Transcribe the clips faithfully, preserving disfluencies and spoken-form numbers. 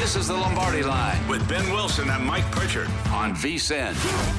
This is the Lombardi Line with Ben Wilson and Mike Pritchard on V S I N.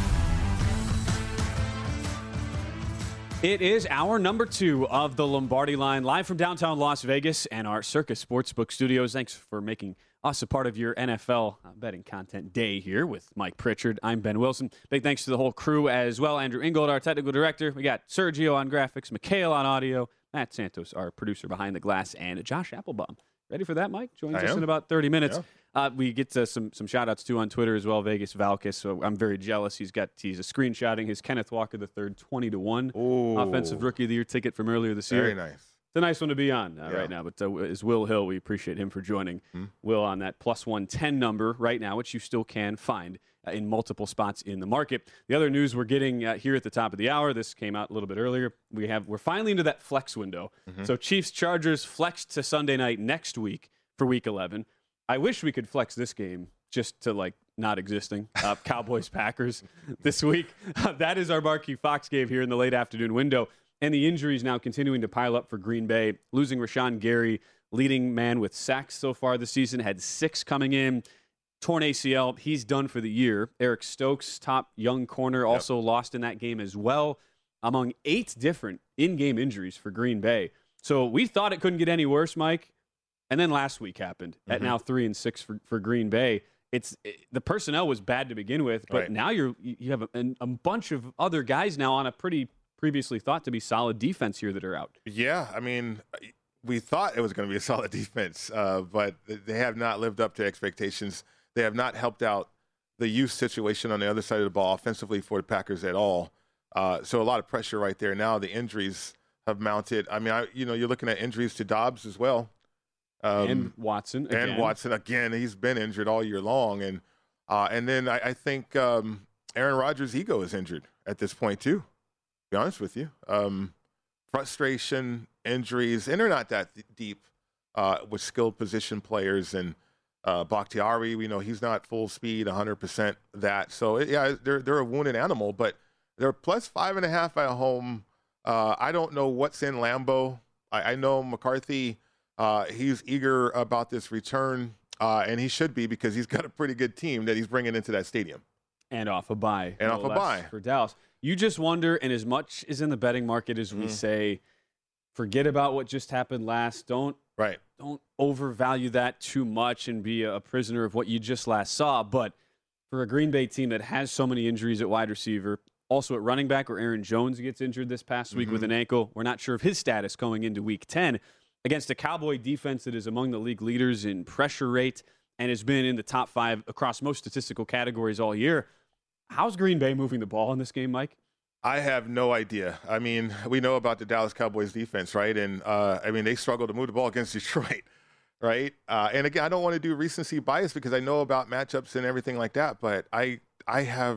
It is hour number two of the Lombardi Line, live from downtown Las Vegas and our Circus Sportsbook studios. Thanks for making us a part of your N F L betting content day here with Mike Pritchard. I'm Ben Wilson. Big thanks to the whole crew as well. Andrew Ingold, our technical director. We got Sergio on graphics, Mikhail on audio, Matt Santos, our producer behind the glass, and Josh Applebaum. Ready for that, Mike? Joins I us am. in about thirty minutes. Yeah. Uh, we get to some some shout-outs, too, on Twitter as well, Vegas Valkis. So I'm very jealous. He's got he's a screenshotting his Kenneth Walker the third twenty to one Ooh. Offensive Rookie of the Year ticket from earlier this year. Very nice. It's a nice one to be on uh, Yeah. right now. But uh, is Will Hill. We appreciate him for joining. Hmm. Will on that plus one ten number right now, which you still can find uh, in multiple spots in the market. The other news we're getting uh, here at the top of the hour, this came out a little bit earlier. We have, we're finally into that flex window. Mm-hmm. So Chiefs-Chargers flexed to Sunday night next week for week eleven. I wish we could flex this game just to, like, not existing. Uh, Cowboys-Packers this week. That is our marquee Fox game here in the late afternoon window. And the injuries now continuing to pile up for Green Bay. Losing Rashawn Gary, leading man with sacks so far this season, had six coming in. Torn A C L, he's done for the year. Eric Stokes, top young corner, also yep. lost in that game as well. Among eight different in-game injuries for Green Bay. So we thought it couldn't get any worse, Mike. And then last week happened at mm-hmm. now three and six for, for Green Bay. It's it, the personnel was bad to begin with, but right. now you're you have a, a bunch of other guys now on a pretty previously thought to be solid defense here that are out. Yeah, I mean, we thought it was going to be a solid defense, uh, but they have not lived up to expectations. They have not helped out the youth situation on the other side of the ball offensively for the Packers at all. Uh, so a lot of pressure right there. Now the injuries have mounted. I mean, I, you know, you're looking at injuries to Dobbs as well. Um, and Watson again. And Watson again. He's been injured all year long. And uh, and then I, I think um, Aaron Rodgers' ego is injured at this point too, to be honest with you. Um, frustration, injuries, and they're not that deep uh, with skilled position players. And uh, Bakhtiari, we know he's not full speed, one hundred percent that. So, it, yeah, they're, they're a wounded animal. But they're plus five and a half at home. Uh, I don't know what's in Lambeau. I, I know McCarthy – Uh, he's eager about this return, uh, and he should be because he's got a pretty good team that he's bringing into that stadium. And off a bye. And off a bye. For Dallas. You just wonder, and as much as in the betting market as we mm. say, forget about what just happened last. Don't, right. don't overvalue that too much and be a prisoner of what you just last saw. But for a Green Bay team that has so many injuries at wide receiver, also at running back where Aaron Jones gets injured this past week mm-hmm. with an ankle, we're not sure of his status going into week ten. Against a Cowboy defense that is among the league leaders in pressure rate and has been in the top five across most statistical categories all year. How's Green Bay moving the ball in this game, Mike? I have no idea. I mean, we know about the Dallas Cowboys defense, right? And, uh, I mean, they struggle to move the ball against Detroit, right? Uh, and, again, I don't want to do recency bias because I know about matchups and everything like that, but I I have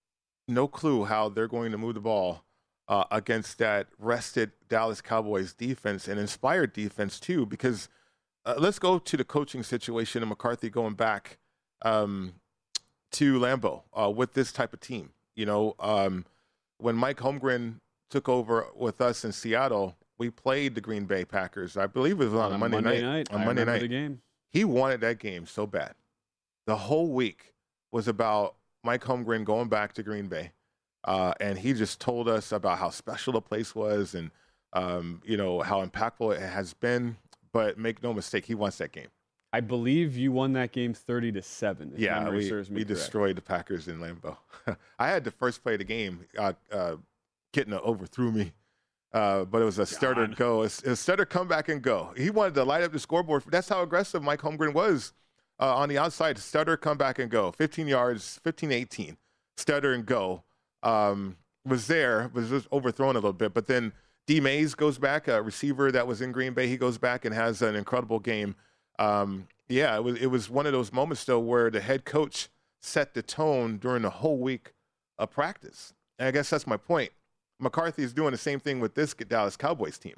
no clue how they're going to move the ball Uh, against that rested Dallas Cowboys defense and inspired defense too, because uh, let's go to the coaching situation and McCarthy going back um, to Lambeau uh, with this type of team. You know, um, when Mike Holmgren took over with us in Seattle, we played the Green Bay Packers. I believe it was on, on a Monday, Monday night. night. On I Monday night, the game. He wanted that game so bad. The whole week was about Mike Holmgren going back to Green Bay. Uh, and he just told us about how special the place was and, um, you know, how impactful it has been. But make no mistake, he wants that game. I believe you won that game thirty to seven. Yeah, we, we destroyed the Packers in Lambeau. I had to first play the game. Uh, uh, Kitna overthrew me. Uh, but it was a stutter and go. A, a stutter, come back and go. He wanted to light up the scoreboard. That's how aggressive Mike Holmgren was uh, on the outside. Stutter, come back and go. fifteen yards, fifteen eighteen. Stutter and go. Um, was there, was just overthrown a little bit. But then D. Mays goes back, a receiver that was in Green Bay. He goes back and has an incredible game. Um, yeah, it was, it was one of those moments, though, where the head coach set the tone during the whole week of practice. And I guess that's my point. McCarthy is doing the same thing with this Dallas Cowboys team.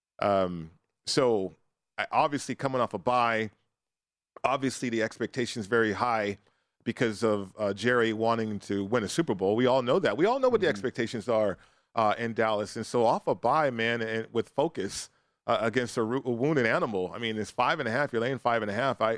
Um, so obviously coming off a bye, obviously the expectation is very high because of uh, Jerry wanting to win a Super Bowl. We all know that. We all know what the expectations are uh, in Dallas. And so off a bye, man, and with focus uh, against a, a wounded animal. I mean, it's five and a half. You're laying five and a half. I,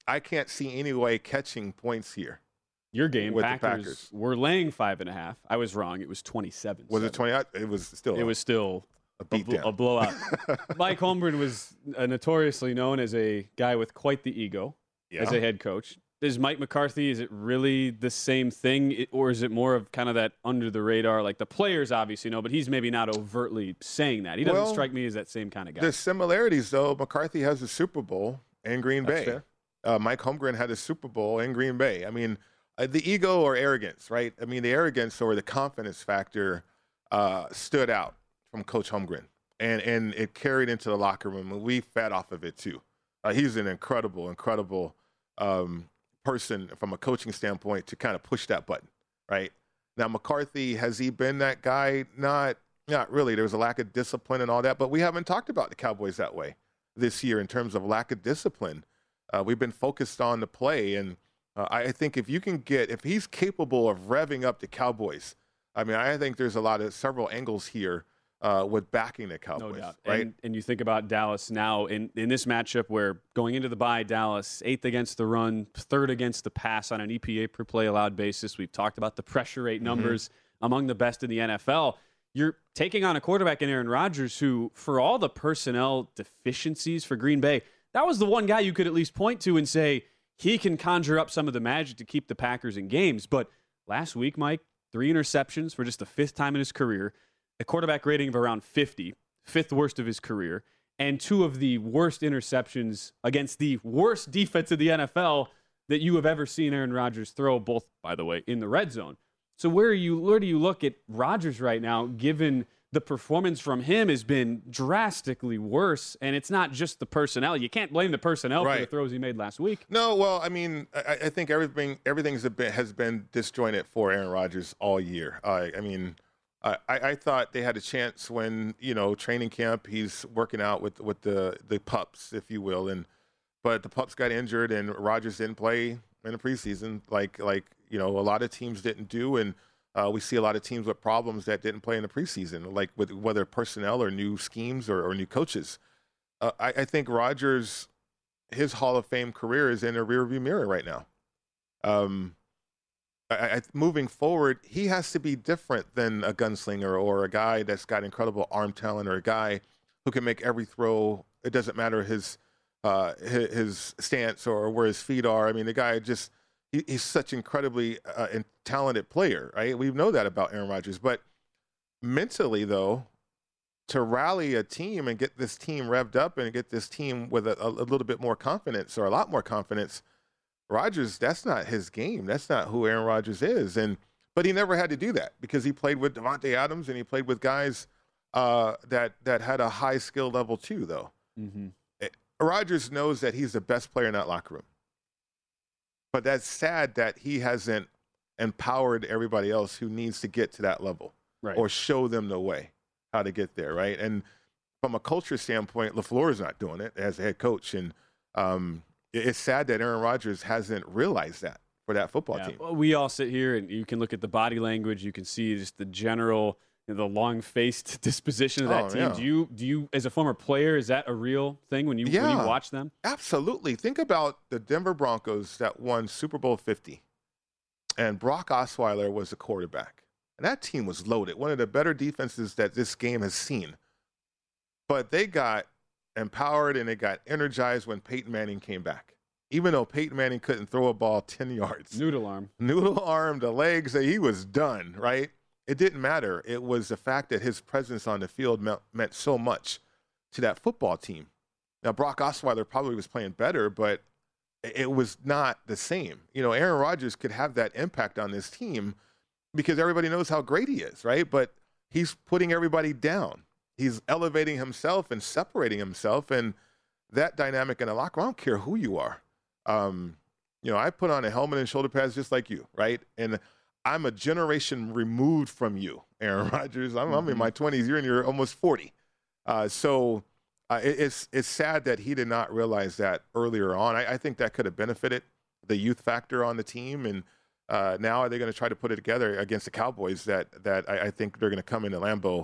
I can't see any way catching points here. Your game, with Packers, the Packers, were laying five and a half. I was wrong. It was twenty-seven. Was it twenty? It was still. It was still a beat down. A blowout. Mike Holmgren was uh, notoriously known as a guy with quite the ego yeah. as a head coach. Is Mike McCarthy, is it really the same thing, or is it more of kind of that under the radar? Like the players obviously know, but he's maybe not overtly saying that. He doesn't well, strike me as that same kind of guy. There's similarities, though. McCarthy has a Super Bowl in Green That's Bay. Uh, Mike Holmgren had a Super Bowl in Green Bay. I mean, uh, the ego or arrogance, right? I mean, the arrogance or the confidence factor uh, stood out from Coach Holmgren, and, and it carried into the locker room, and we fed off of it, too. Uh, he's an incredible, incredible um, person from a coaching standpoint to kind of push that button, right? Now, McCarthy, has he been that guy? Not not really. There was a lack of discipline and all that, but we haven't talked about the Cowboys that way this year in terms of lack of discipline. Uh, we've been focused on the play, and uh, I think if you can get, if he's capable of revving up the Cowboys, I mean, I think there's a lot of several angles here Uh, with backing the Cowboys, no doubt. Right? And, and you think about Dallas now in, in this matchup where going into the bye, Dallas eighth against the run, third against the pass on an E P A per play allowed basis. We've talked about the pressure rate numbers mm-hmm. among the best in the N F L. You're taking on a quarterback in Aaron Rodgers who, for all the personnel deficiencies for Green Bay, that was the one guy you could at least point to and say he can conjure up some of the magic to keep the Packers in games. But last week, Mike, three interceptions for just the fifth time in his career, a quarterback rating of around fifty, fifth worst of his career, and two of the worst interceptions against the worst defense of the N F L that you have ever seen Aaron Rodgers throw, both, by the way, in the red zone. So where are you, where do you look at Rodgers right now, given the performance from him has been drastically worse, and it's not just the personnel. You can't blame the personnel right. for the throws he made last week. No, well, I mean, I, I think everything everything's a bit, has been disjointed for Aaron Rodgers all year. Uh, I mean, I, I thought they had a chance when, you know, training camp, he's working out with, with the, the pups, if you will. And but the pups got injured and Rodgers didn't play in the preseason like, like you know, a lot of teams didn't do. And uh, we see a lot of teams with problems that didn't play in the preseason, like with whether personnel or new schemes or, or new coaches. Uh, I, I think Rodgers, his Hall of Fame career is in a rearview mirror right now. Um I, I, moving forward, he has to be different than a gunslinger or a guy that's got incredible arm talent or a guy who can make every throw. It doesn't matter his uh, his, his stance or where his feet are. I mean, the guy just he, he's such incredibly uh, talented player, right? We know that about Aaron Rodgers. But mentally, though, to rally a team and get this team revved up and get this team with a, a little bit more confidence or a lot more confidence, Rodgers, that's not his game. That's not who Aaron Rodgers is. And but he never had to do that because he played with Davante Adams and he played with guys uh, that that had a high skill level too, though. Mm-hmm. Rodgers knows that he's the best player in that locker room. But that's sad that he hasn't empowered everybody else who needs to get to that level right. or show them the way how to get there, right? And from a culture standpoint, LaFleur is not doing it as a head coach. And um it's sad that Aaron Rodgers hasn't realized that for that football yeah. team. Well, we all sit here and you can look at the body language. You can see just the general, you know, the long-faced disposition of that oh, team. Yeah. Do you, do you, as a former player, is that a real thing when you, yeah, when you watch them? Absolutely. Think about the Denver Broncos that won Super Bowl fifty, and Brock Osweiler was the quarterback. And that team was loaded, one of the better defenses that this game has seen. But they got empowered and it got energized when Peyton Manning came back. Even though Peyton Manning couldn't throw a ball ten yards. Noodle arm. Noodle arm, the legs, he was done, right? It didn't matter. It was the fact that his presence on the field meant, meant so much to that football team. Now, Brock Osweiler probably was playing better, but it was not the same. You know, Aaron Rodgers could have that impact on this team because everybody knows how great he is, right? But he's putting everybody down. He's elevating himself and separating himself, and that dynamic in a locker room, I don't care who you are. Um, you know, I put on a helmet and shoulder pads just like you, right? And I'm a generation removed from you, Aaron Rodgers. I'm, mm-hmm. I'm in my twenties. You're in your almost forty. Uh, so uh, it, it's it's sad that he did not realize that earlier on. I, I think that could have benefited the youth factor on the team, and uh, now they're going to try to put it together against the Cowboys that that I, I think they're going to come into Lambeau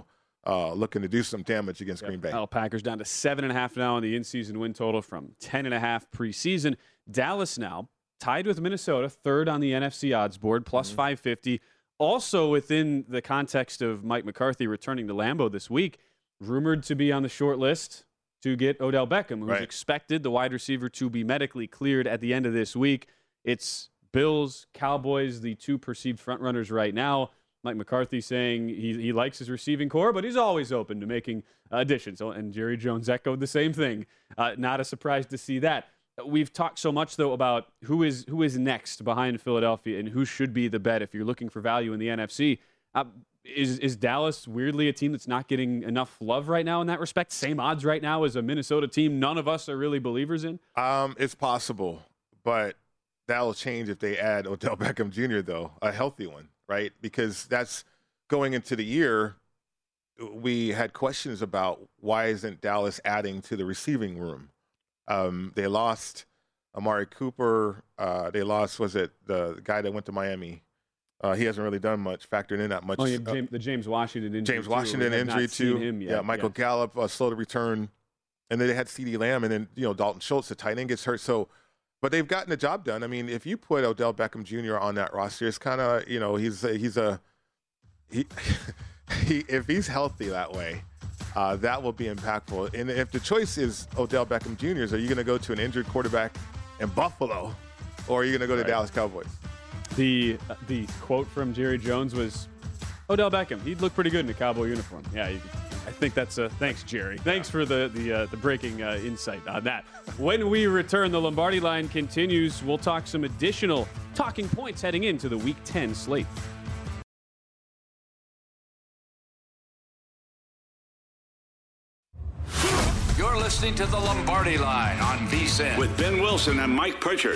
uh, looking to do some damage against yep. Green Bay. Well, Packers down to seven and a half now on the in-season win total from ten and a half preseason. Dallas now tied with Minnesota, third on the N F C odds board, plus mm-hmm. five fifty. Also within the context of Mike McCarthy returning to Lambeau this week, rumored to be on the short list to get Odell Beckham, who's right. expected, the wide receiver, to be medically cleared at the end of this week. It's Bills, Cowboys, the two perceived frontrunners right now. Mike McCarthy saying he, he likes his receiving core, but he's always open to making additions. And Jerry Jones echoed the same thing. Uh, not a surprise to see that. We've talked so much, though, about who is who is next behind Philadelphia and who should be the bet if you're looking for value in the N F C. Uh, is, is Dallas weirdly a team that's not getting enough love right now in that respect? Same odds right now as a Minnesota team none of us are really believers in? Um, it's possible, but that'll change if they add Odell Beckham Junior, though, a healthy one, right? Because that's going into the year, we had questions about why isn't Dallas adding to the receiving room? Um, they lost Amari Cooper. Uh, they lost, was it the guy that went to Miami? Uh, he hasn't really done much, factored in that much. Oh, yeah, James, the James Washington injury. James Washington too. injury, too. Him yet. Yeah, Michael yeah. Gallup, uh, slow to return. And then they had CeeDee Lamb, and then, you know, Dalton Schultz, the tight end, gets hurt. So, but they've gotten the job done. I mean, if you put Odell Beckham Junior on that roster, it's kind of, you know, he's a, he's a, he, he, if he's healthy that way, Uh, that will be impactful. And if the choice is Odell Beckham Junior, are you going to go to an injured quarterback in Buffalo, or are you going to go to right. Dallas Cowboys? The uh, the quote from Jerry Jones was, Odell Beckham, he'd look pretty good in a Cowboy uniform. Yeah, you, I think that's a thanks, Jerry. Thanks for the the uh, the breaking uh, insight on that. When we return, the Lombardi line continues. We'll talk some additional talking points heading into the Week ten slate. You're listening to the Lombardi Line on VSiN with Ben Wilson and Mike Pritchard.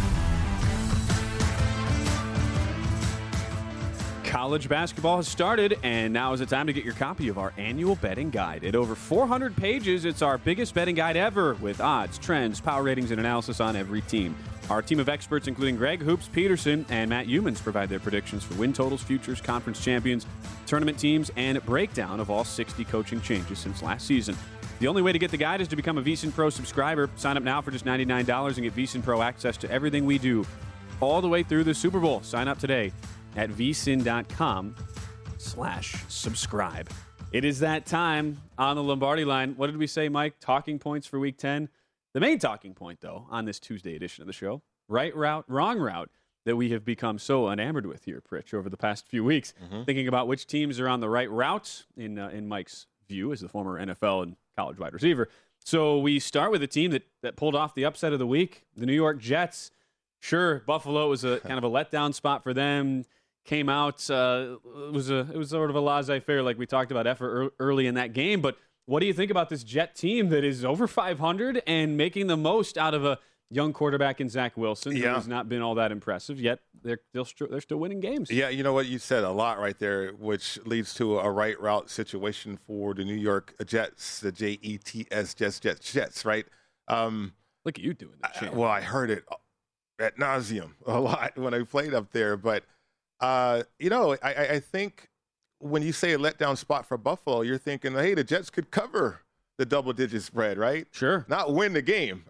College basketball has started, and now is the time to get your copy of our annual betting guide. At over four hundred pages, it's our biggest betting guide ever, with odds, trends, power ratings, and analysis on every team. Our team of experts, including Greg Hoops Peterson and Matt Humans, provide their predictions for win totals, futures, conference champions, tournament teams, and breakdown of all sixty coaching changes since last season. The only way to get the guide is to become a VSiN Pro subscriber. Sign up now for just ninety-nine dollars and get VSiN Pro access to everything we do all the way through the Super Bowl. Sign up today at vsin.com slash subscribe. It is that time on the Lombardi line. What did we say, Mike? Talking points for Week ten. The main talking point, though, on this Tuesday edition of the show, right route, wrong route, that we have become so enamored with here, Pritch, over the past few weeks, mm-hmm. thinking about which teams are on the right route in uh, in Mike's view as the former N F L and college wide receiver. So we start with a team that, that pulled off the upset of the week, the New York Jets. Sure, Buffalo was a kind of a letdown spot for them. Came out, uh, it was a it was sort of a laissez-faire, like we talked about, effort early in that game. But what do you think about this Jet team that is over five hundred and making the most out of a young quarterback in Zach Wilson, yeah. who has not been all that impressive, yet they're they're, st- they're still winning games? Yeah, you know what? You said a lot right there, which leads to a right route situation for the New York Jets, the J E T S, Jets, Jets, Jets, right? Um, Look at you doing that. I, well, I heard it ad nauseum a lot when I played up there. But, uh, you know, I, I think when you say a letdown spot for Buffalo, you're thinking, hey, the Jets could cover the double-digit spread, right? Sure. Not win the game.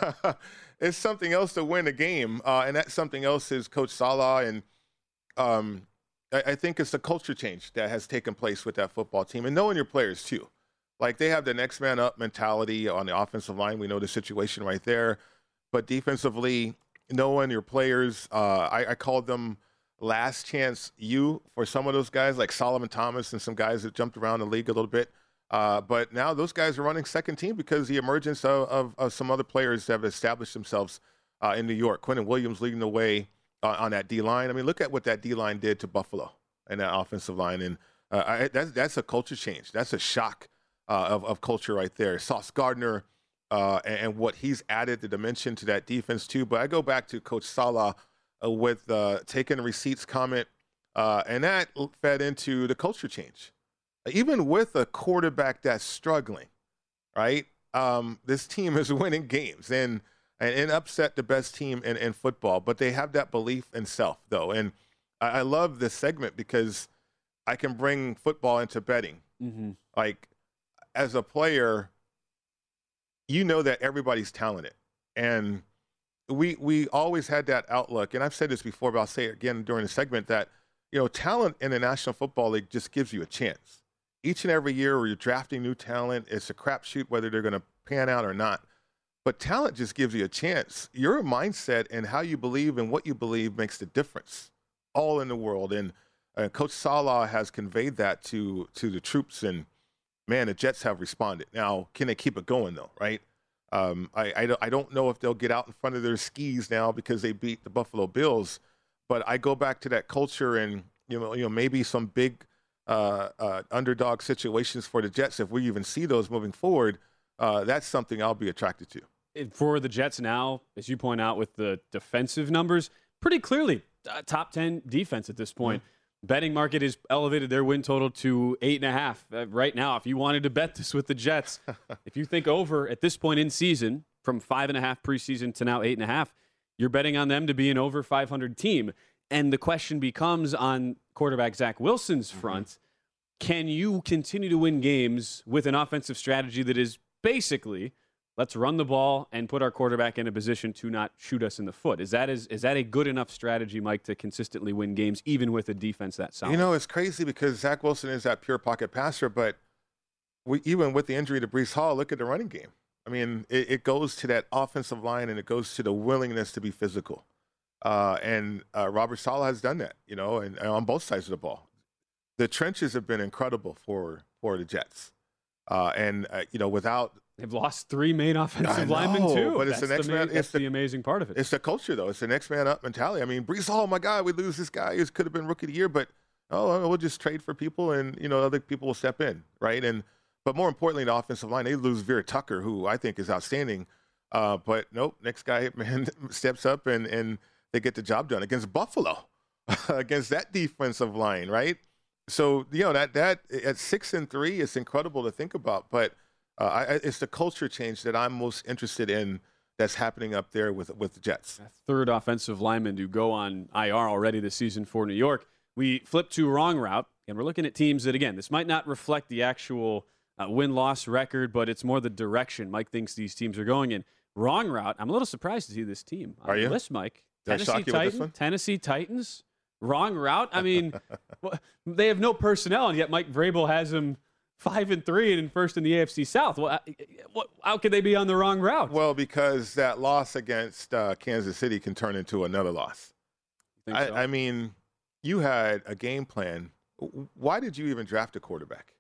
It's something else to win a game, uh, and that something else is Coach Salah, and um, I, I think it's the culture change that has taken place with that football team, and knowing your players too. Like, they have the next man up mentality on the offensive line. We know the situation right there, but defensively, knowing your players, uh, I, I called them last chance you for some of those guys, like Solomon Thomas and some guys that jumped around the league a little bit. Uh, but now those guys are running second team because the emergence of, of, of some other players that have established themselves uh, in New York. Quentin Williams leading the way uh, on that D-line. I mean, look at what that D-line did to Buffalo and that offensive line. And uh, I, that's, that's a culture change. That's a shock uh, of, of culture right there. Sauce Gardner uh, and, and what he's added the dimension to that defense too. But I go back to Coach Salah uh, with uh, taking receipts comment, uh, and that fed into the culture change. Even with a quarterback that's struggling, right, um, this team is winning games and, and, and upset the best team in, in football. But they have that belief in self, though. And I, I love this segment because I can bring football into betting. Mm-hmm. Like, as a player, you know that everybody's talented. And we we always had that outlook. And I've said this before, but I'll say it again during the segment that, you know, talent in the National Football League just gives you a chance. Each and every year where you're drafting new talent, it's a crapshoot whether they're going to pan out or not. But talent just gives you a chance. Your mindset and how you believe and what you believe makes the difference all in the world. And uh, Coach Salah has conveyed that to to the troops. And, man, the Jets have responded. Now, can they keep it going, though, right? Um, I, I, don't, I don't know if they'll get out in front of their skis now because they beat the Buffalo Bills. But I go back to that culture and, you know, you know maybe some big uh, uh, underdog situations for the Jets. If we even see those moving forward, uh, that's something I'll be attracted to. For the Jets now, as you point out with the defensive numbers, pretty clearly uh, top ten defense at this point. Mm-hmm. Betting market has elevated their win total to eight and a half uh, right now. If you wanted to bet this with the Jets, if you think over at this point in season, from five and a half preseason to now eight and a half, you're betting on them to be an over five hundred team. And the question becomes on quarterback Zach Wilson's front, mm-hmm. can you continue to win games with an offensive strategy that is basically, let's run the ball and put our quarterback in a position to not shoot us in the foot? Is that is, is that a good enough strategy, Mike, to consistently win games, even with a defense that solid? You know, it's crazy because Zach Wilson is that pure pocket passer, but we, even with the injury to Breece Hall, look at the running game. I mean, it, it goes to that offensive line, and it goes to the willingness to be physical. Uh, and uh, Robert Saleh has done that, you know, and, and on both sides of the ball. The trenches have been incredible for, for the Jets. Uh, and, uh, you know, without – They've lost three main offensive know, linemen, too. But it's that's the next the main, man. That's it's the, the amazing part of it. It's the culture, though. It's the next man up mentality. I mean, Breece Hall, my God, we lose this guy who could have been rookie of the year, but oh, we'll just trade for people, and you know, other people will step in, right? And but more importantly, the offensive line, they lose Vera Tucker, who I think is outstanding. Uh, but nope, next guy man steps up and and they get the job done against Buffalo, against that defensive line, right? So you know that that at six and three, it's incredible to think about, but. Uh, I, it's the culture change that I'm most interested in that's happening up there with with the Jets. Third offensive lineman to go on I R already this season for New York. We flip to wrong route, and we're looking at teams that, again, this might not reflect the actual uh, win-loss record, but it's more the direction Mike thinks these teams are going in. Wrong route, I'm a little surprised to see this team on are you? the list, Mike. Did Tennessee I shock you Titans, with this one? Tennessee Titans, wrong route. I mean, they have no personnel, and yet Mike Vrabel has them Five and three and first in the A F C South. Well, what, how could they be on the wrong route? Well, because that loss against uh, Kansas City can turn into another loss. I, so? I mean, you had a game plan. Why did you even draft a quarterback?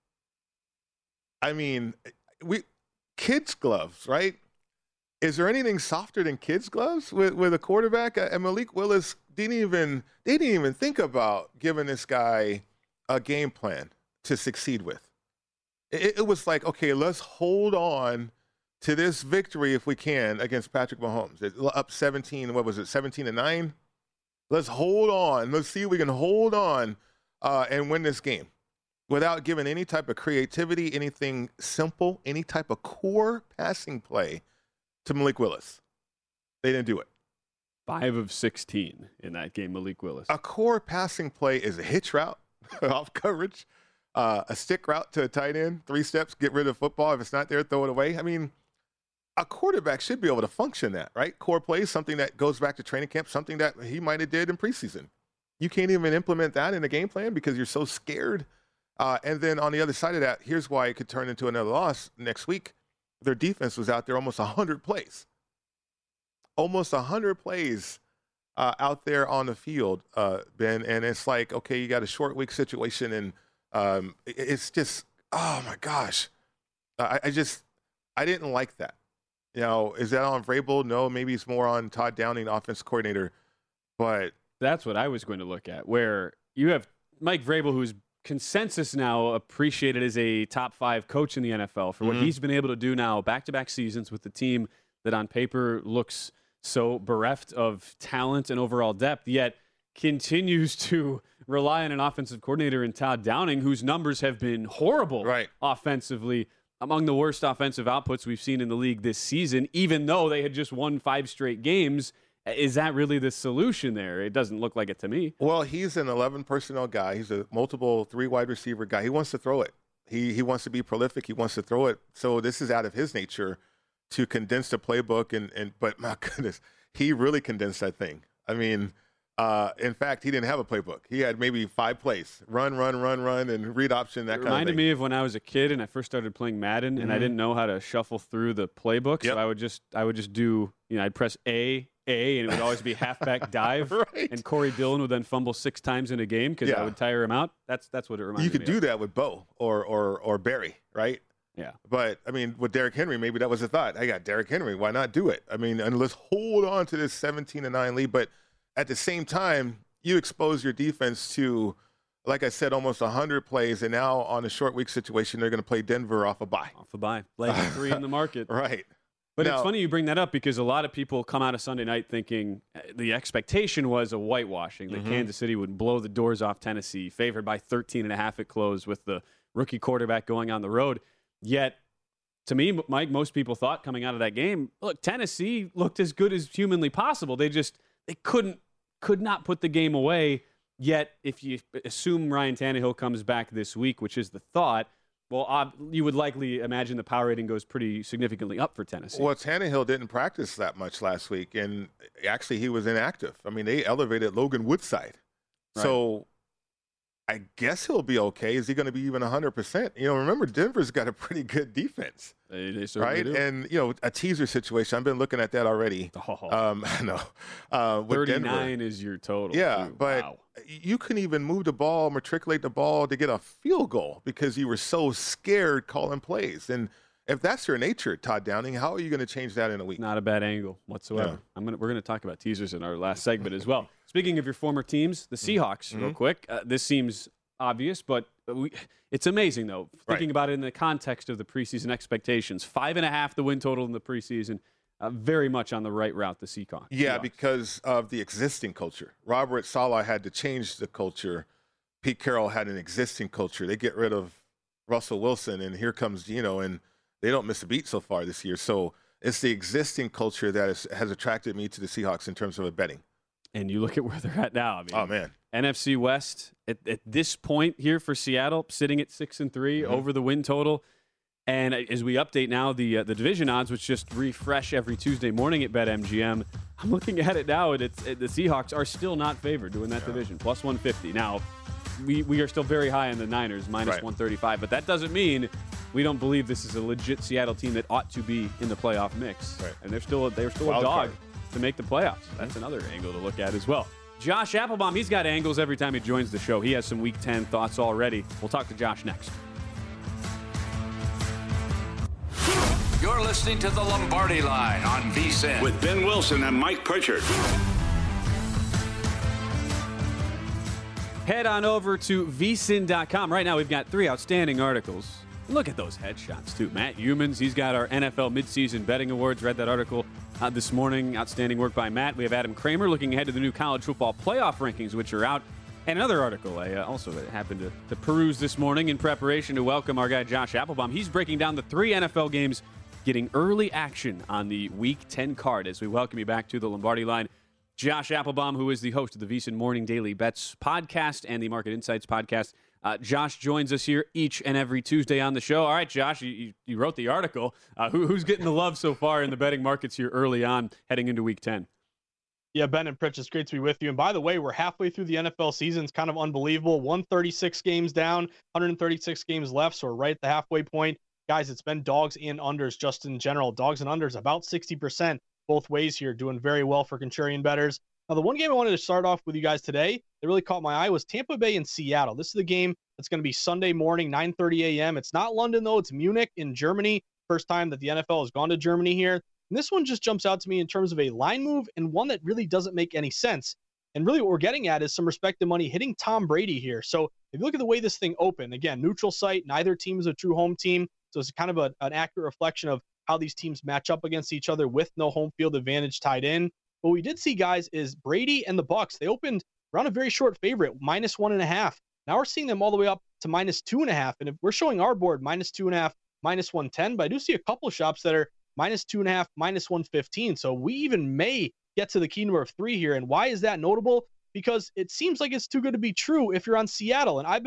I mean, we kids' gloves, right? Is there anything softer than kids' gloves with, with a quarterback? And Malik Willis didn't even they didn't even think about giving this guy a game plan to succeed with. It, it was like, okay, let's hold on to this victory if we can against Patrick Mahomes. It, up seventeen, what was it, seventeen to nine? Let's hold on. Let's see if we can hold on uh, and win this game without giving any type of creativity, anything simple, any type of core passing play to Malik Willis. They didn't do it. Five of sixteen in that game, Malik Willis. A core passing play is a hitch route off coverage. Uh, a stick route to a tight end, three steps, get rid of the football. If it's not there, throw it away. I mean, a quarterback should be able to function that, right? Core plays, something that goes back to training camp, something that he might have did in preseason. You can't even implement that in a game plan because you're so scared. Uh, and then on the other side of that, here's why it could turn into another loss next week. Their defense was out there almost one hundred plays. Almost one hundred plays uh, out there on the field, uh, Ben. And it's like, okay, you got a short week situation and Um, it's just, oh my gosh. I, I just, I didn't like that. You know, is that on Vrabel? No, maybe it's more on Todd Downing, offense coordinator. But that's what I was going to look at, where you have Mike Vrabel, who's consensus now appreciated as a top five coach in the N F L for what mm-hmm. he's been able to do now back-to-back seasons with the team that on paper looks so bereft of talent and overall depth, yet continues to rely on an offensive coordinator in Todd Downing, whose numbers have been horrible right. offensively, among the worst offensive outputs we've seen in the league this season, even though they had just won five straight games. Is that really the solution there? It doesn't look like it to me. Well, he's an eleven personnel guy. He's a multiple three wide receiver guy. He wants to throw it. He he wants to be prolific. He wants to throw it. So this is out of his nature to condense the playbook. And, and but my goodness, he really condensed that thing. I mean, uh, in fact, he didn't have a playbook. He had maybe five plays: run, run, run, run, and read option. That it kind of thing. Reminded me of when I was a kid and I first started playing Madden, mm-hmm. and I didn't know how to shuffle through the playbook. Yep. So I would just I would just do you know I'd press A. A, and it would always be halfback dive, right. and Corey Dillon would then fumble six times in a game because yeah. I would tire him out. That's that's what it reminded me of. You could me do of. that with Bo or or or Barry, right? Yeah. But I mean, with Derrick Henry, maybe that was a thought. I got Derrick Henry. Why not do it? I mean, and let's hold on to this seventeen to nine lead. But at the same time, you expose your defense to, like I said, almost one hundred plays, and now on a short week situation, they're going to play Denver off a bye. Off a bye, leg three in the market, right? But now, it's funny you bring that up because a lot of people come out of Sunday night thinking the expectation was a whitewashing, that mm-hmm. Kansas City would blow the doors off Tennessee, favored by thirteen and a half at close with the rookie quarterback going on the road. Yet, to me, Mike, most people thought coming out of that game, look, Tennessee looked as good as humanly possible. They just they couldn't could not put the game away. Yet, if you assume Ryan Tannehill comes back this week, which is the thought, well, uh, you would likely imagine the power rating goes pretty significantly up for Tennessee. Well, Tannehill didn't practice that much last week, and actually he was inactive. I mean, they elevated Logan Woodside. Right. So I guess he'll be okay. Is he going to be even one hundred percent? You know, remember, Denver's got a pretty good defense. They, they right? do. And, you know, a teaser situation. I've been looking at that already. Oh. Um, no. Uh, with thirty-nine Denver. is your total. Yeah, too. but wow. you couldn't even move the ball, matriculate the ball to get a field goal because you were so scared calling plays. And if that's your nature, Todd Downing, how are you going to change that in a week? Not a bad angle whatsoever. Yeah. I'm gonna, we're going to talk about teasers in our last segment as well. Speaking of your former teams, the Seahawks, mm-hmm. real quick. Uh, this seems obvious, but we, it's amazing, though, thinking right. about it in the context of the preseason expectations. Five and a half the win total in the preseason. Uh, very much on the right route, the Seahawks. Yeah, Seahawks. because of the existing culture. Robert Saleh had to change the culture. Pete Carroll had an existing culture. They get rid of Russell Wilson, and here comes Geno, and they don't miss a beat so far this year. So it's the existing culture that is, has attracted me to the Seahawks in terms of a betting. And you look at where they're at now. I mean, oh, man. N F C West, at, at this point here for Seattle, sitting at six and three mm-hmm. over the win total. And as we update now the uh, the division odds, which just refresh every Tuesday morning at BetMGM, I'm looking at it now, and it's it, the Seahawks are still not favored to win that yeah. division, plus one fifty. Now, we, we are still very high on the Niners, minus right. one thirty-five, but that doesn't mean we don't believe this is a legit Seattle team that ought to be in the playoff mix. Right. And they're still, they're still Wild a dog card. to make the playoffs. That's mm-hmm. another angle to look at as well. Josh Applebaum, he's got angles every time he joins the show. He has some Week ten thoughts already. We'll talk to Josh next. You're listening to the Lombardi Line on VSiN with Ben Wilson and Mike Pritchard. Head on over to V S I N dot com. Right now, we've got three outstanding articles. Look at those headshots, too. Matt Humans, he's got our N F L midseason betting awards. Read that article uh, this morning. Outstanding work by Matt. We have Adam Kramer looking ahead to the new college football playoff rankings, which are out. And another article I uh, also happened to, to peruse this morning in preparation to welcome our guy Josh Applebaum. He's breaking down the three N F L games getting early action on the Week ten card as we welcome you back to the Lombardi Line. Josh Applebaum, who is the host of the VSiN Morning Daily Bets podcast and the Market Insights podcast. Uh, Josh joins us here each and every Tuesday on the show. All right, Josh, you, you, you wrote the article. Uh, who, who's getting the love so far in the betting markets here early on heading into Week ten? Yeah, Ben and Pritch, it's great to be with you. And by the way, we're halfway through the N F L season. It's kind of unbelievable. one hundred thirty-six games down, one hundred thirty-six games left, so we're right at the halfway point. Guys, it's been dogs and unders just in general. Dogs and unders about sixty percent both ways here, doing very well for contrarian bettors. Now, the one game I wanted to start off with you guys today that really caught my eye was Tampa Bay and Seattle. This is the game that's going to be Sunday morning, nine thirty a.m. It's not London, though. It's Munich in Germany. First time that the N F L has gone to Germany here. And this one just jumps out to me in terms of a line move and one that really doesn't make any sense. And really what we're getting at is some respected money hitting Tom Brady here. So if you look at the way this thing opened, again, neutral site, neither team is a true home team. So it's kind of a, an accurate reflection of how these teams match up against each other with no home field advantage tied in. What we did see, guys, is Brady and the Bucs, they opened around a very short favorite, minus one and a half. Now we're seeing them all the way up to minus two and a half. And if we're showing our board minus two and a half, minus one ten, but I do see a couple of shops that are minus two and a half, minus one fifteen. So we even may get to the key number of three here. And why is that notable? Because it seems like it's too good to be true if you're on Seattle. And I've been a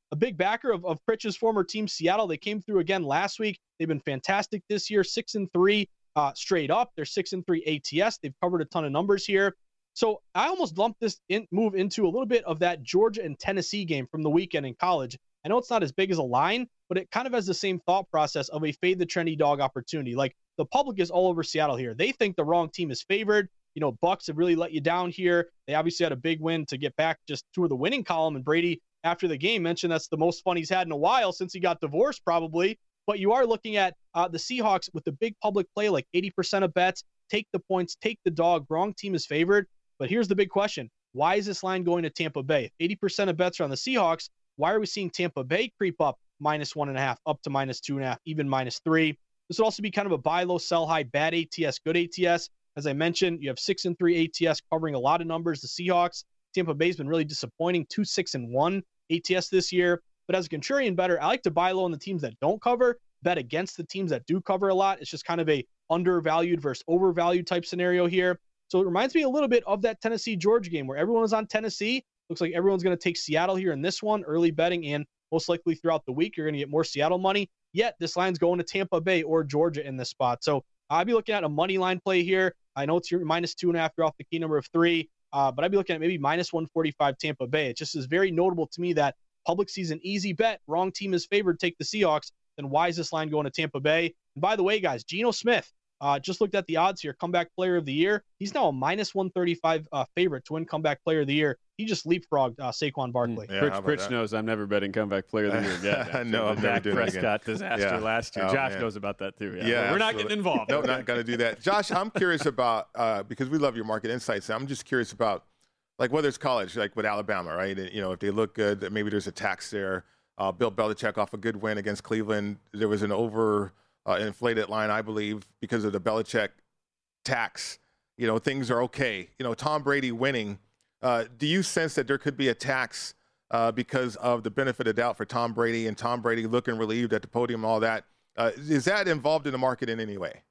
a big backer of, of Pritch's former team, Seattle. They came through again last week. They've been fantastic this year, six and three uh, straight up. They're six and three A T S. They've covered a ton of numbers here. So I almost lumped this in, move into a little bit of that Georgia and Tennessee game from the weekend in college. I know it's not as big as a line, but it kind of has the same thought process of a fade the trendy dog opportunity. Like, the public is all over Seattle here. They think the wrong team is favored. You know, Bucks have really let you down here. They obviously had a big win to get back just to the winning column. And Brady, after the game, mentioned that's the most fun he's had in a while since he got divorced, probably. But you are looking at uh, the Seahawks with the big public play, like eighty percent of bets. Take the points, take the dog. Wrong team is favored. But here's the big question. Why is this line going to Tampa Bay? If eighty percent of bets are on the Seahawks, why are we seeing Tampa Bay creep up minus one and a half, up to minus two and a half, even minus three? This would also be kind of a buy low, sell high, bad A T S, good A T S. As I mentioned, you have six and three A T S covering a lot of numbers. The Seahawks, Tampa Bay's been really disappointing, two, six, and one A T S this year. But as a contrarian bettor, I like to buy low on the teams that don't cover, bet against the teams that do cover a lot. It's just kind of a undervalued versus overvalued type scenario here. So it reminds me a little bit of that Tennessee-Georgia game where everyone was on Tennessee. Looks like everyone's going to take Seattle here in this one, early betting, and most likely throughout the week, you're going to get more Seattle money. Yet this line's going to Tampa Bay or Georgia in this spot. So I'd be looking at a money line play here. I know it's your minus two and a half. You're off the key number of three, uh, but I'd be looking at maybe minus one forty-five Tampa Bay. It just is very notable to me that public sees an easy bet. Wrong team is favored. Take the Seahawks. Then why is this line going to Tampa Bay? And by the way, guys, Geno Smith, uh, just looked at the odds here. Comeback player of the year. He's now a minus one thirty-five uh, favorite to win comeback player of the year. He just leapfrogged uh, Saquon Barkley. Yeah, Rich, Rich knows I'm never betting comeback player of the year again. No, I'm never Dak doing Prescott it again. disaster Yeah. last year. Oh, Josh man. knows about that too. Yeah, Yeah, we're not absolutely. getting involved. No, not going to do that. Josh, I'm curious about, uh, because we love your market insights, I'm just curious about, like, whether it's college, like with Alabama, right? And, you know, if they look good, maybe there's a tax there. Uh, Bill Belichick off a good win against Cleveland. There was an over uh, inflated line, I believe, because of the Belichick tax. You know, things are okay. You know, Tom Brady winning. Uh, do you sense that there could be a tax uh, because of the benefit of doubt for Tom Brady and Tom Brady looking relieved at the podium and all that? Uh, is that involved in the market in any way?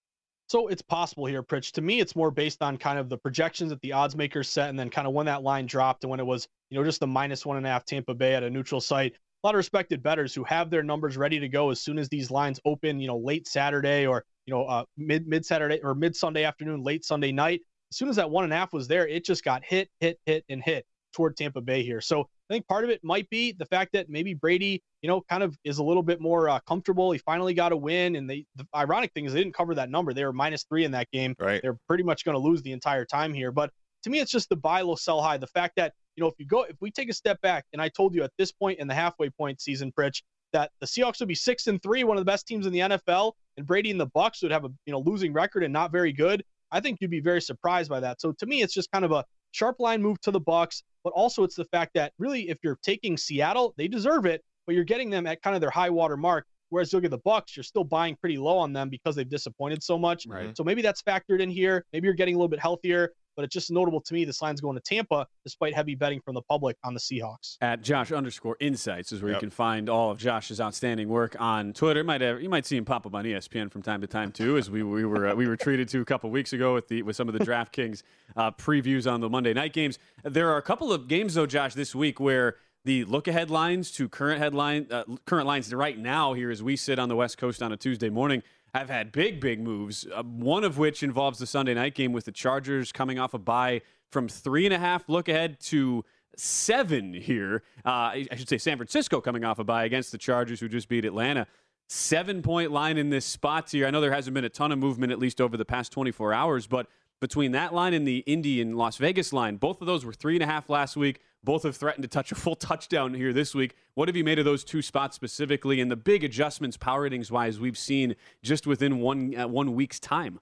So it's possible here, Pritch. To me, it's more based on kind of the projections that the odds makers set and then kind of when that line dropped and when it was, you know, just the minus one and a half Tampa Bay at a neutral site. A lot of respected bettors who have their numbers ready to go as soon as these lines open, you know, late Saturday or, you know, uh, mid mid Saturday or mid Sunday afternoon, late Sunday night. As soon as that one and a half was there, it just got hit, hit, hit, and hit toward Tampa Bay here. So I think part of it might be the fact that maybe Brady, you know, kind of is a little bit more uh, comfortable. He finally got a win. And they, the ironic thing is they didn't cover that number. They were minus three in that game. Right. They're pretty much going to lose the entire time here. But to me, it's just the buy low, sell high. The fact that, you know, if you go, if we take a step back, and I told you at this point in the halfway point season, Pritch, that the Seahawks would be six and three, one of the best teams in the N F L, and Brady and the Bucks would have a, you know, losing record and not very good. I think you'd be very surprised by that. So to me, it's just kind of a sharp line move to the Bucks, but also it's the fact that really, if you're taking Seattle, they deserve it, but you're getting them at kind of their high water mark. Whereas you look at the Bucks, you're still buying pretty low on them because they've disappointed so much. Right. So maybe that's factored in here. Maybe you're getting a little bit healthier, but it's just notable to me this line's going to Tampa despite heavy betting from the public on the Seahawks. At Josh underscore Insights is where Yep. you can find all of Josh's outstanding work on Twitter. You might have, you might see him pop up on E S P N from time to time too, as we we were uh, we were treated to a couple weeks ago with the with some of the DraftKings uh, previews on the Monday night games. There are a couple of games though, Josh, this week where the look ahead lines to current headline uh, current lines right now here as we sit on the West Coast on a Tuesday morning have had big, big moves, uh, one of which involves the Sunday night game with the Chargers coming off a bye from three and a half look ahead to seven here. Uh, I should say San Francisco coming off a bye against the Chargers who just beat Atlanta. Seven-point line in this spot here. I know there hasn't been a ton of movement, at least over the past twenty-four hours, but between that line and the Indy and Las Vegas line, both of those were three and a half last week. Both have threatened to touch a full touchdown here this week. What have you made of those two spots specifically and the big adjustments power ratings-wise we've seen just within one uh, one week's time?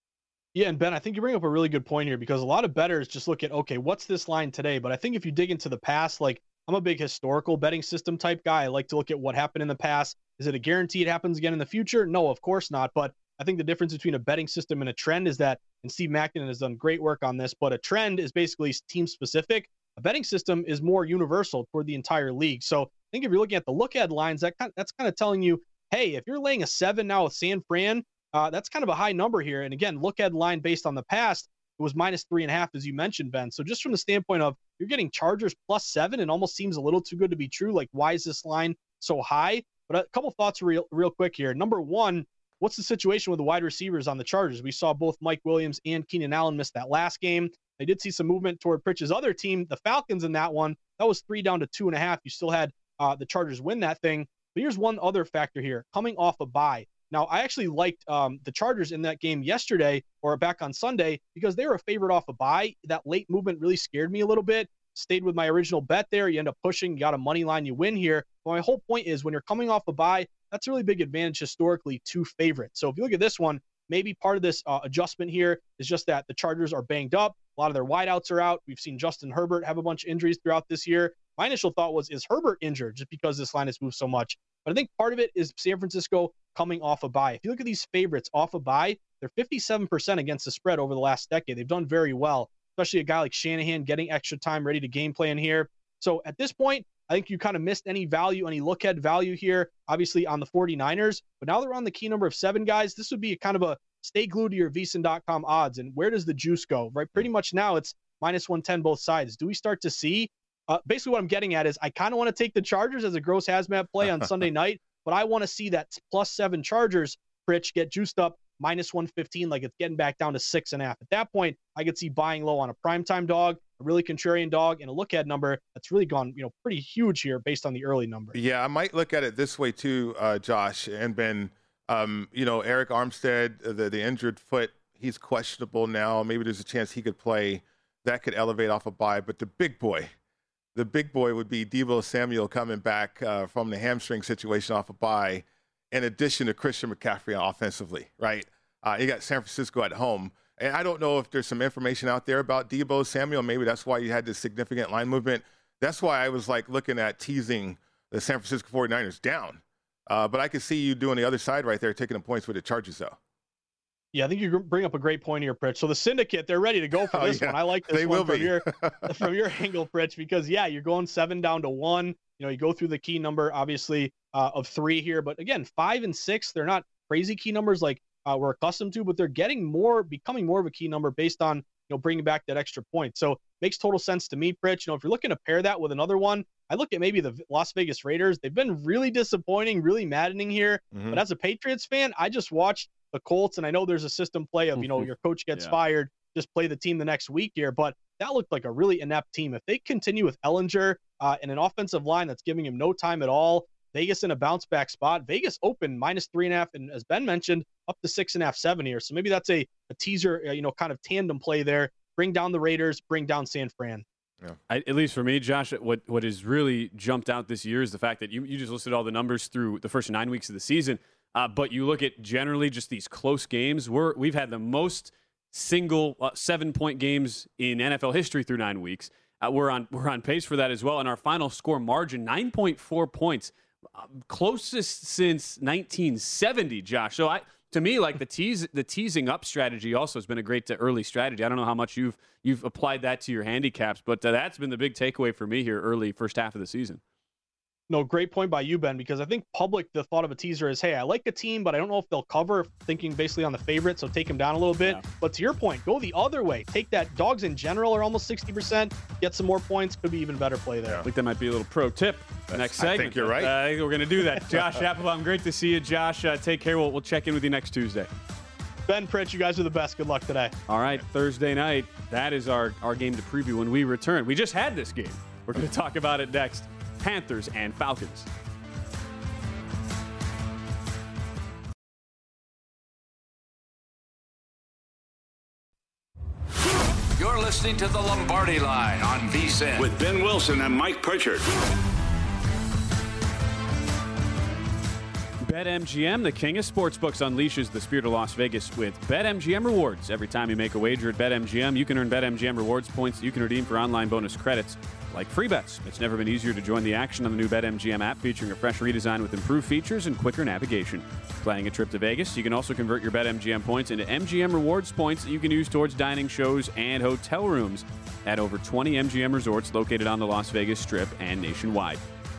Yeah, and Ben, I think you bring up a really good point here because a lot of bettors just look at, okay, what's this line today? But I think if you dig into the past, like I'm a big historical betting system type guy. I like to look at what happened in the past. Is it a guarantee it happens again in the future? No, of course not. But I think the difference between a betting system and a trend is that, and Steve Mackinnon has done great work on this, but a trend is basically team specific. A betting system is more universal toward the entire league. So I think if you're looking at the look ahead lines, that kind, that's kind of telling you, hey, if you're laying a seven now with San Fran, uh, that's kind of a high number here. And again, look ahead line based on the past, it was minus three and a half, as you mentioned, Ben. So just from the standpoint of you're getting Chargers plus seven, and almost seems a little too good to be true. Like, why is this line so high? But a couple thoughts real, real quick here. Number one, what's the situation with the wide receivers on the Chargers? We saw both Mike Williams and Keenan Allen miss that last game. They did see some movement toward Pritch's other team, the Falcons, in that one. That was three down to two and a half. You still had uh, the Chargers win that thing. But here's one other factor here, coming off a bye. Now, I actually liked um, the Chargers in that game yesterday, or back on Sunday, because they were a favorite off a bye. That late movement really scared me a little bit. Stayed with my original bet there. You end up pushing, you got a money line, you win here. But my whole point is when you're coming off a bye, that's a really big advantage historically to favorites. So if you look at this one, maybe part of this uh, adjustment here is just that the Chargers are banged up. A lot of their wideouts are out. We've seen Justin Herbert have a bunch of injuries throughout this year. My initial thought was, is Herbert injured just because this line has moved so much? But I think part of it is San Francisco coming off a bye. If you look at these favorites off a bye, they're fifty-seven percent against the spread over the last decade. They've done very well, especially a guy like Shanahan getting extra time ready to game plan here. So at this point, I think you kind of missed any value, any look-ahead value here, obviously on the 49ers. But now they're on the key number of seven, guys. This would be a kind of a stay glued to your V S I N dot com odds. And where does the juice go? Right, pretty much now it's minus one ten both sides. Do we start to see? Uh, basically what I'm getting at is I kind of want to take the Chargers as a gross hazmat play on Sunday night, but I want to see that plus seven Chargers, Pritch, get juiced up minus one fifteen, like it's getting back down to six and a half. At that point, I could see buying low on a primetime dog, a really contrarian dog, and a look-ahead number that's really gone, you know, pretty huge here based on the early number. Yeah, I might look at it this way too, uh, Josh and Ben. Um, you know, Eric Armstead, the, the injured foot, he's questionable now. Maybe there's a chance he could play. That could elevate off a bye. But the big boy, the big boy would be Deebo Samuel coming back uh, from the hamstring situation off a bye, in addition to Christian McCaffrey offensively, right? Uh, you got San Francisco at home. And I don't know if there's some information out there about Deebo Samuel. Maybe that's why you had this significant line movement. That's why I was like looking at teasing the San Francisco 49ers down. Uh, but I could see you doing the other side right there, taking the points with the Chargers, though. Yeah, I think you bring up a great point here, Pritch. So the syndicate, they're ready to go for this oh, yeah. one. I like this they one will from be. your from your angle, Pritch, because yeah, you're going seven down to one. You know, you go through the key number, obviously, uh, of three here, but again, five and six, they're not crazy key numbers like uh, we're accustomed to, but they're getting more, becoming more of a key number based on, you know, bringing back that extra point. So makes total sense to me, Pritch. You know, if you're looking to pair that with another one, I look at maybe the Las Vegas Raiders. They've been really disappointing, really maddening here. Mm-hmm. But as a Patriots fan, I just watched the Colts, and I know there's a system play of, you know, your coach gets yeah. fired, just play the team the next week here. But that looked like a really inept team. If they continue with Ellinger uh, and an offensive line that's giving him no time at all, Vegas in a bounce back spot. Vegas open minus three and a half, and as Ben mentioned, up to six and a half, seven here. So maybe that's a, a teaser, uh, you know, kind of tandem play there. Bring down the Raiders, bring down San Fran. Yeah. I, at least for me, Josh, what what has really jumped out this year is the fact that you, you just listed all the numbers through the first nine weeks of the season. Uh, but you look at generally just these close games. We're, we've had the most single uh, seven-point games in N F L history through nine weeks. Uh, we're on we're on pace for that as well. And our final score margin, nine point four points, uh, closest since nineteen seventy, Josh. So I, to me, like the tease, the teasing up strategy also has been a great early strategy. I don't know how much you've you've applied that to your handicaps, but uh, that's been the big takeaway for me here early first half of the season. No, great point by you, Ben, because I think public, the thought of a teaser is, hey, I like the team, but I don't know if they'll cover, thinking basically on the favorite, so take them down a little bit. Yeah. But to your point, go the other way. Take that. Dogs in general are almost sixty percent. Get some more points. Could be even better play there. Yeah. I think that might be a little pro tip. That's, next segment. I think you're right. Uh, I think we're going to do that. Josh Applebaum, great to see you, Josh. Uh, take care. We'll, we'll check in with you next Tuesday. Ben, Pritch, you guys are the best. Good luck today. All right, Thursday night. That is our, our game to preview when we return. We just had this game. We're going to talk about it next. Panthers and Falcons. You're listening to the Lombardi Line on V S I N with Ben Wilson and Mike Pritchard. BetMGM, the king of sportsbooks, unleashes the spirit of Las Vegas with BetMGM rewards. Every time you make a wager at BetMGM, you can earn BetMGM rewards points that you can redeem for online bonus credits like free bets. It's never been easier to join the action on the new BetMGM app, featuring a fresh redesign with improved features and quicker navigation. Planning a trip to Vegas, you can also convert your BetMGM points into M G M rewards points that you can use towards dining, shows, and hotel rooms at over twenty M G M resorts located on the Las Vegas Strip and nationwide.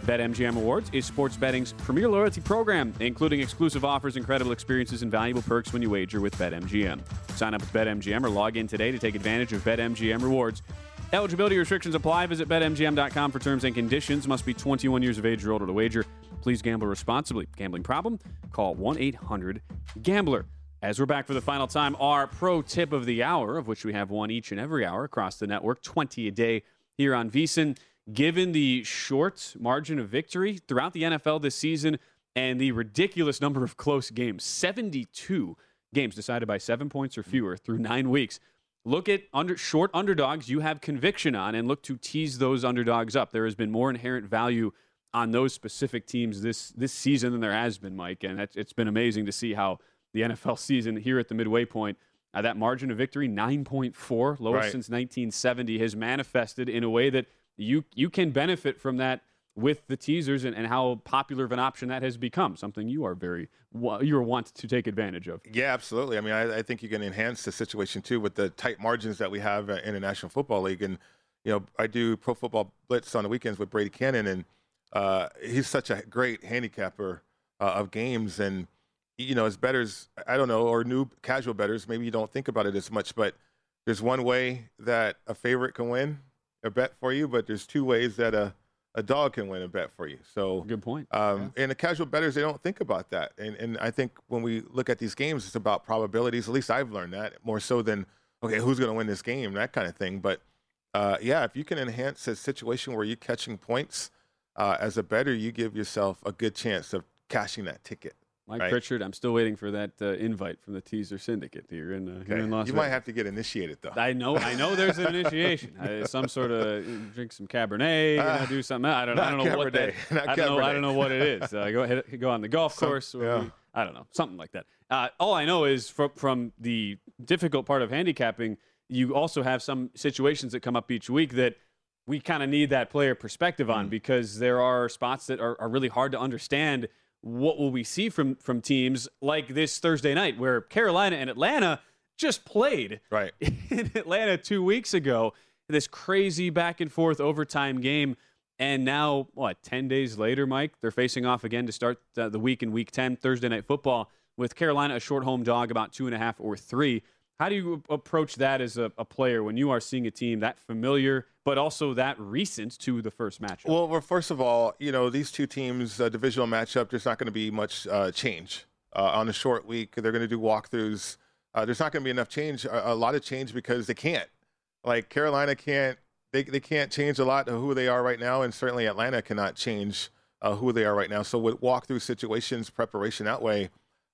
BetMGM Rewards is sports betting's premier loyalty program, including exclusive offers, incredible experiences, and valuable perks when you wager with BetMGM. Sign up with BetMGM or log in today to take advantage of BetMGM Rewards. Eligibility restrictions apply. Visit Bet M G M dot com for terms and conditions. Must be twenty-one years of age or older to wager. Please gamble responsibly. Gambling problem? Call one eight hundred gambler. As we're back for the final time, our pro tip of the hour, of which we have one each and every hour across the network, twenty a day here on VSiN. Given the short margin of victory throughout the N F L this season and the ridiculous number of close games, seventy-two games decided by seven points or fewer through nine weeks, look at under short underdogs you have conviction on and look to tease those underdogs up. There has been more inherent value on those specific teams this this season than there has been, Mike, and it's been amazing to see how the N F L season here at the midway point, uh, that margin of victory, nine point four, lowest right. since nineteen seventy, has manifested in a way that you you can benefit from that with the teasers and, and how popular of an option that has become, something you are very you're want to take advantage of. Yeah, absolutely. I mean, I, I think you can enhance the situation too with the tight margins that we have in the National Football League. And you know, I do Pro Football Blitz on the weekends with Brady Cannon, and uh, he's such a great handicapper uh, of games. And you know, as bettors, I don't know, or new casual bettors, maybe you don't think about it as much, but there's one way that a favorite can win a bet for you, but there's two ways that a a dog can win a bet for you. So good point. Um, yeah. And the casual bettors, they don't think about that. And and I think when we look at these games, it's about probabilities. At least I've learned that more so than, okay, who's going to win this game, that kind of thing. But uh, yeah, if you can enhance a situation where you're catching points uh, as a bettor, you give yourself a good chance of cashing that ticket. Mike right? Pritchard, I'm still waiting for that uh, invite from the Teaser Syndicate here in, uh, okay. here in Las You Vegas. might have to get initiated, though. I know, I know. There's an initiation. uh, some sort of drink some Cabernet, uh, do something. I don't, I don't know Cabernet. what that. Not I don't know. I don't know what it is. Uh, go ahead, go on the golf some, course. Or yeah. we, I don't know, something like that. Uh, all I know is from from the difficult part of handicapping, you also have some situations that come up each week that we kind of need that player perspective on mm. because there are spots that are, are really hard to understand. What will we see from from teams like this Thursday night where Carolina and Atlanta just played right in Atlanta two weeks ago, this crazy back and forth overtime game. And now, what, ten days later, Mike, they're facing off again to start the, the week in week ten, Thursday Night Football, with Carolina a short home dog, about two and a half or three. How do you approach that as a, a player when you are seeing a team that familiar, but also that recent to the first matchup? Well, well first of all, you know, these two teams, uh, divisional matchup, there's not going to be much uh, change. Uh, on a short week, they're going to do walkthroughs. Uh, there's not going to be enough change, a, a lot of change, because they can't. Like, Carolina can't, they, they can't change a lot of who they are right now, and certainly Atlanta cannot change uh, who they are right now. So with walkthrough situations, preparation that way,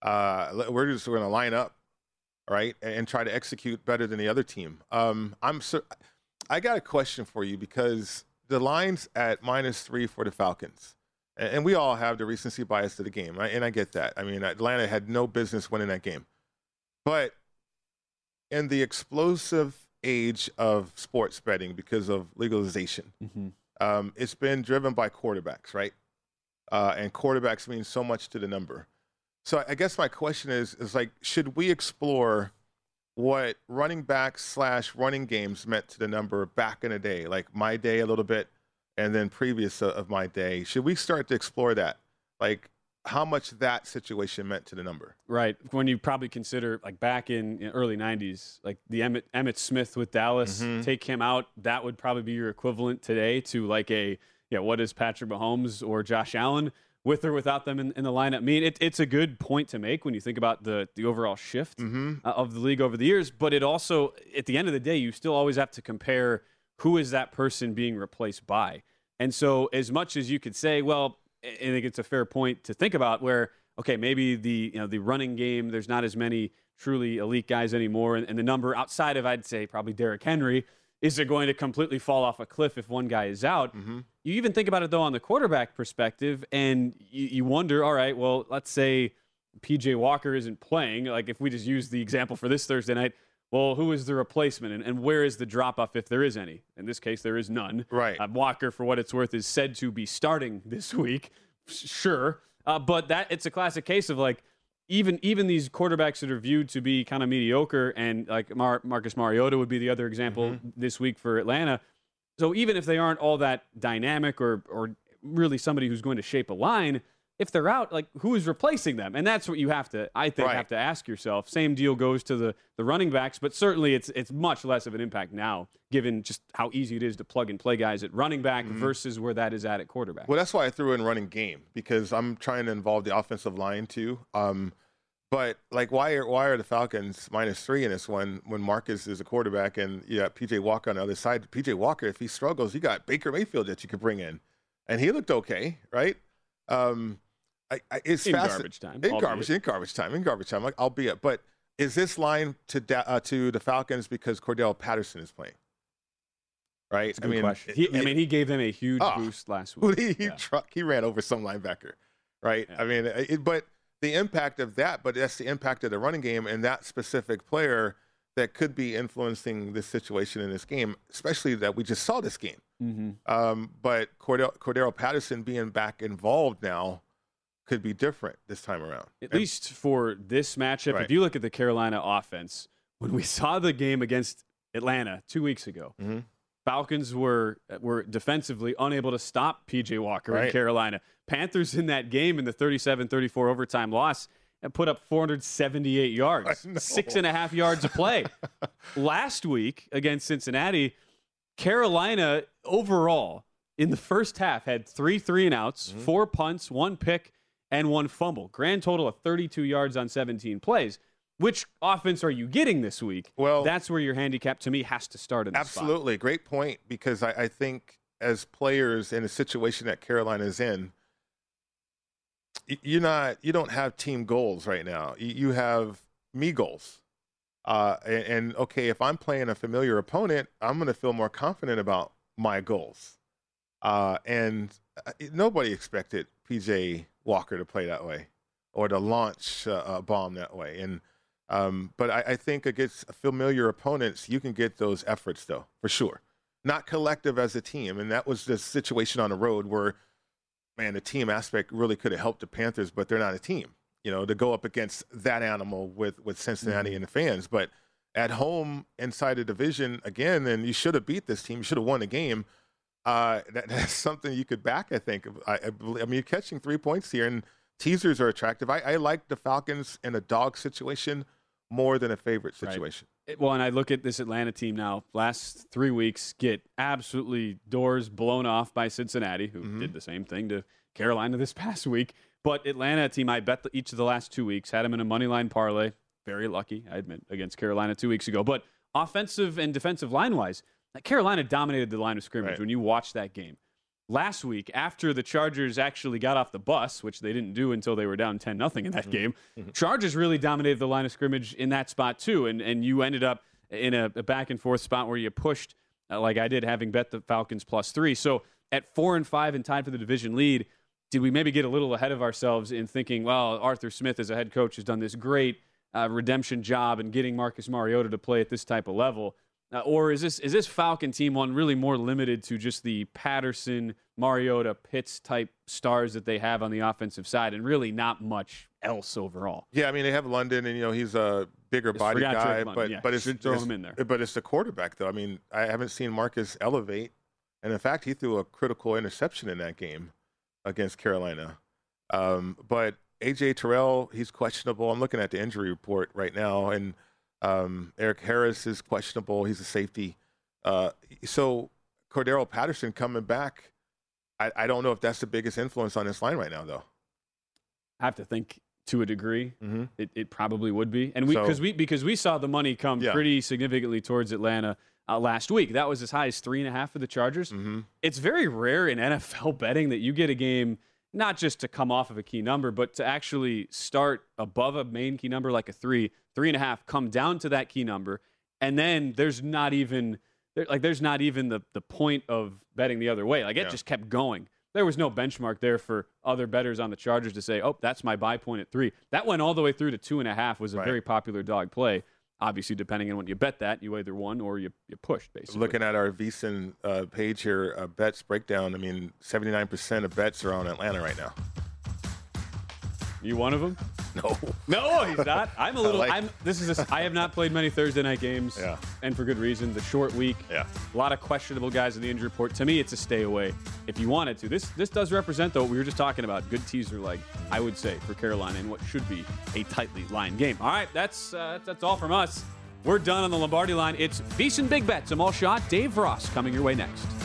uh, we're just going to line up. Right, and try to execute better than the other team. Um, I'm so, I got a question for you, because the line's at minus three for the Falcons, and, and we all have the recency bias to the game, right? And I get that. I mean, Atlanta had no business winning that game, but in the explosive age of sports betting because of legalization, mm-hmm. um, it's been driven by quarterbacks, right? Uh, and quarterbacks mean so much to the number. So I guess my question is, is like, should we explore what running back slash running games meant to the number back in the day, like my day a little bit, and then previous of my day? Should we start to explore that, like how much that situation meant to the number? Right. When you probably consider, like back in, in early nineties, like the Emmett, Emmett Smith with Dallas, mm-hmm. take him out, that would probably be your equivalent today to like a, yeah, what is Patrick Mahomes or Josh Allen? With or without them in, in the lineup. I mean, it, it's a good point to make when you think about the, the overall shift mm-hmm. uh, of the league over the years. But it also, at the end of the day, you still always have to compare who is that person being replaced by. And so as much as you could say, well, I think it's a fair point to think about where, okay, maybe the you know the running game, there's not as many truly elite guys anymore. And, and the number outside of, I'd say, probably Derrick Henry, is it going to completely fall off a cliff if one guy is out? Mm-hmm. You even think about it, though, on the quarterback perspective, and you, you wonder, all right, well, let's say P J Walker isn't playing. Like, if we just use the example for this Thursday night, well, who is the replacement, and, and where is the drop-off if there is any? In this case, there is none. Right. Uh, Walker, for what it's worth, is said to be starting this week. Sure. Uh, but that it's a classic case of, like, Even even these quarterbacks that are viewed to be kind of mediocre, and like Mar- Marcus Mariota would be the other example mm-hmm. this week for Atlanta. So even if they aren't all that dynamic or or really somebody who's going to shape a line. If they're out, like, who is replacing them? And that's what you have to, I think, right. have to ask yourself. Same deal goes to the, the running backs, but certainly it's it's much less of an impact now, given just how easy it is to plug and play guys at running back mm-hmm. versus where that is at at quarterback. Well, that's why I threw in running game, because I'm trying to involve the offensive line too. Um, but, like, why are, why are the Falcons minus three in this one when Marcus is a quarterback and you got P J Walker on the other side? P J Walker, if he struggles, you got Baker Mayfield that you could bring in. And he looked okay, right? Um I, I, it's in fast, garbage time. In garbage, in garbage time, in garbage time. Like, albeit, but is this line to da- uh, to the Falcons because Cordell Patterson is playing? Right. I mean, he, I mean, he gave them a huge oh, boost last week. He he, yeah. truck, he ran over some linebacker, right? Yeah. I mean, it, but the impact of that, but that's the impact of the running game and that specific player that could be influencing this situation in this game, especially that we just saw this game. Mm-hmm. Um, but Cordell, Cordell Patterson being back involved now could be different this time around. At and, least for this matchup. Right. If you look at the Carolina offense, when we saw the game against Atlanta two weeks ago, mm-hmm. Falcons were were defensively unable to stop P J Walker right. in Carolina. Panthers in that game in the thirty-seven thirty-four overtime loss and put up four hundred seventy-eight yards, six and a half yards a play. Last week against Cincinnati, Carolina overall in the first half had three three and outs, mm-hmm. four punts, one pick, and one fumble. Grand total of thirty-two yards on seventeen plays. Which offense are you getting this week? Well, that's where your handicap, to me, has to start in this absolutely. spot. Great point, because I, I think as players in a situation that Carolina is in, you're not, you don't have team goals right now. You have me goals. Uh, and, and, okay, if I'm playing a familiar opponent, I'm going to feel more confident about my goals. Uh, and nobody expected P J Walker to play that way or to launch uh, a bomb that way. And um, but I, I think against familiar opponents, you can get those efforts, though, for sure. Not collective as a team. And that was the situation on the road where, man, the team aspect really could have helped the Panthers, but they're not a team, you know, to go up against that animal with, with Cincinnati mm-hmm. and the fans. But at home, inside the division, again, and you should have beat this team. You should have won the game. Uh, that, that's something you could back, I think. I, I, I mean, you're catching three points here, and teasers are attractive. I, I like the Falcons in a dog situation more than a favorite situation. Right. Well, and I look at this Atlanta team now, last three weeks, get absolutely doors blown off by Cincinnati, who mm-hmm. did the same thing to Carolina this past week. But Atlanta team, I bet the, each of the last two weeks, had them in a money line parlay. Very lucky, I admit, against Carolina two weeks ago. But offensive and defensive line-wise, Carolina dominated the line of scrimmage right. when you watch that game. Last week, after the Chargers actually got off the bus, which they didn't do until they were down ten nothing in that mm-hmm. game, mm-hmm. Chargers really dominated the line of scrimmage in that spot too, and and you ended up in a, a back-and-forth spot where you pushed, uh, like I did, having bet the Falcons plus three. So at four and five and tied for the division lead, did we maybe get a little ahead of ourselves in thinking, well, Arthur Smith as a head coach has done this great uh, redemption job in getting Marcus Mariota to play at this type of level? Uh, or is this is this Falcon team one really more limited to just the Patterson, Mariota, Pitts type stars that they have on the offensive side, and really not much else overall? Yeah, I mean they have London, and you know he's a bigger Just body guy, but yeah, but it's, throw it's him in there. But it's the quarterback though. I mean I haven't seen Marcus elevate, and in fact he threw a critical interception in that game against Carolina. Um, but A J Terrell, he's questionable. I'm looking at the injury report right now, and Um, Eric Harris is questionable. He's a safety. Uh, so Cordero Patterson coming back, I, I don't know if that's the biggest influence on this line right now, though. I have to think to a degree. Mm-hmm. It, it probably would be, and we because so, we because we saw the money come yeah. pretty significantly towards Atlanta uh, last week. That was as high as three and a half for the Chargers. Mm-hmm. It's very rare in N F L betting that you get a game not just to come off of a key number, but to actually start above a main key number like a three, three and a half, come down to that key number, and then there's not even there, like there's not even the the point of betting the other way. Like it yeah. just kept going. There was no benchmark there for other bettors on the Chargers to say, oh, that's my buy point at three. That went all the way through to two and a half. Was a right. very popular dog play. Obviously, depending on when you bet that, you either won or you, you pushed, basically. Looking at our VSiN uh, page here, uh, bets breakdown, I mean, seventy-nine percent of bets are on Atlanta right now. You one of them? No. No, he's not. I'm a little. like- I'm. This is. A, I have not played many Thursday night games. Yeah. And for good reason. The short week. Yeah. A lot of questionable guys in the injury report. To me, it's a stay away if you wanted to. This this does represent, though, what we were just talking about. Good teaser leg, I would say, for Carolina in what should be a tightly lined game. All right, that's uh, that's all from us. We're done on the Lombardi line. It's VSiN Big Bets. Amal Shaw, Dave Ross coming your way next.